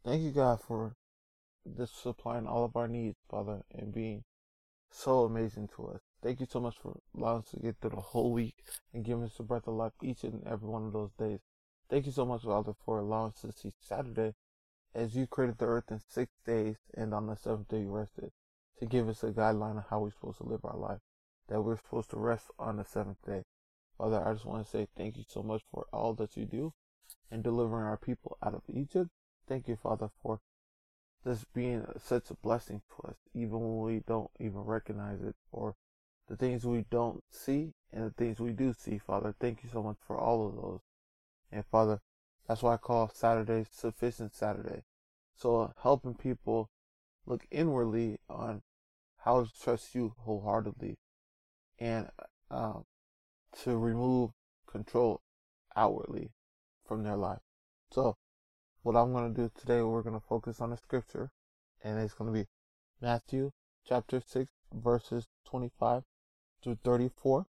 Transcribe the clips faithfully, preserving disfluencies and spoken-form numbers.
Thank you, God, for this supplying all of our needs, Father, and being so amazing to us. Thank you so much for allowing us to get through the whole week and giving us the breath of life each and every one of those days. Thank you so much, Father, for allowing us to see Saturday as you created the earth in six days and on the seventh day you rested, to give us a guideline of how we're supposed to live our life, that we're supposed to rest on the seventh day. Father, I just want to say thank you so much for all that you do in delivering our people out of Egypt. Thank you, Father, for this being such a blessing to us, even when we don't even recognize it, or the things we don't see and the things we do see, Father. Thank you so much for all of those. And Father, that's why I call Saturday Sufficient Saturday. So uh, helping people look inwardly on how to trust you wholeheartedly, and uh, to remove control outwardly from their life. So what I'm going to do today, we're going to focus on a scripture, and it's going to be Matthew chapter six, verses twenty-five through thirty-four.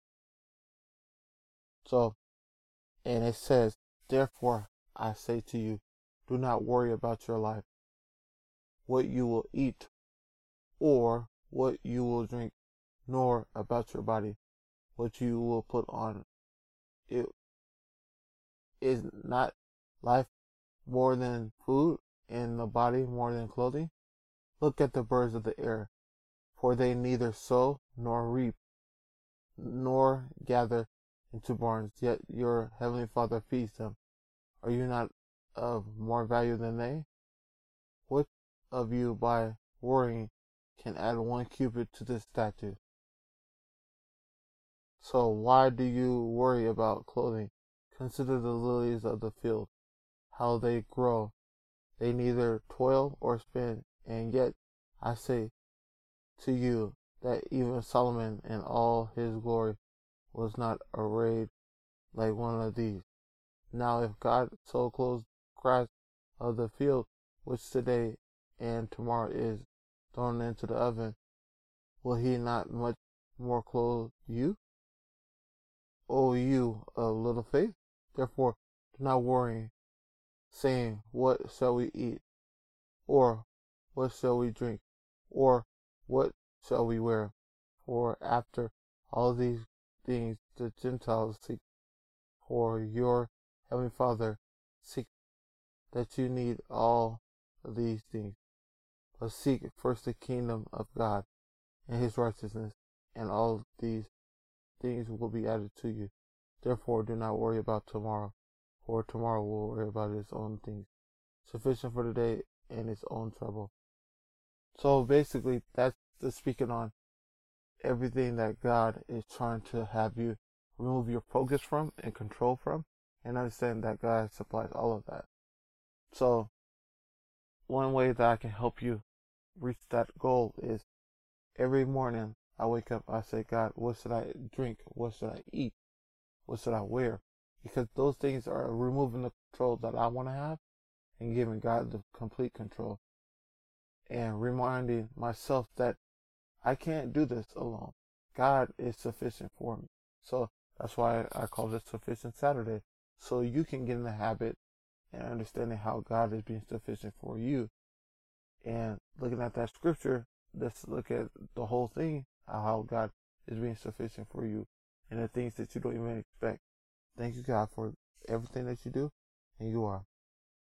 So, and it says, therefore I say to you, do not worry about your life, what you will eat or what you will drink, nor about your body, what you will put on. It is not life more than food, and the body more than clothing? Look at the birds of the air, for they neither sow nor reap, nor gather into barns, yet your heavenly Father feeds them. Are you not of more value than they? Which of you, by worrying, can add one cubit to this statue? So why do you worry about clothing? Consider the lilies of the field, how they grow. They neither toil or spin, and yet I say to you that even Solomon in all his glory was not arrayed like one of these. Now if God so clothes the grass of the field, which today and tomorrow is thrown into the oven, will he not much more clothe you, O you of little faith? Therefore do not worry, saying, what shall we eat? Or what shall we drink? Or what shall we wear? For after all these things the Gentiles seek, for your heavenly Father seek that you need all of these things. But seek first the kingdom of God and his righteousness, and all these things will be added to you. Therefore do not worry about tomorrow, for tomorrow will worry about its own things. Sufficient for the day and its own trouble. So basically, that's the speaking on everything that God is trying to have you remove your focus from and control from, and understand that God supplies all of that. So one way that I can help you reach that goal is every morning I wake up, I say, God, what should I drink? What should I eat? What should I wear? Because those things are removing the control that I want to have and giving God the complete control, and reminding myself that I can't do this alone. God is sufficient for me. So that's why I call this Sufficient Saturday. So you can get in the habit and understanding how God is being sufficient for you. And looking at that scripture, let's look at the whole thing, how God is being sufficient for you and the things that you don't even expect. Thank you, God, for everything that you do, and you are.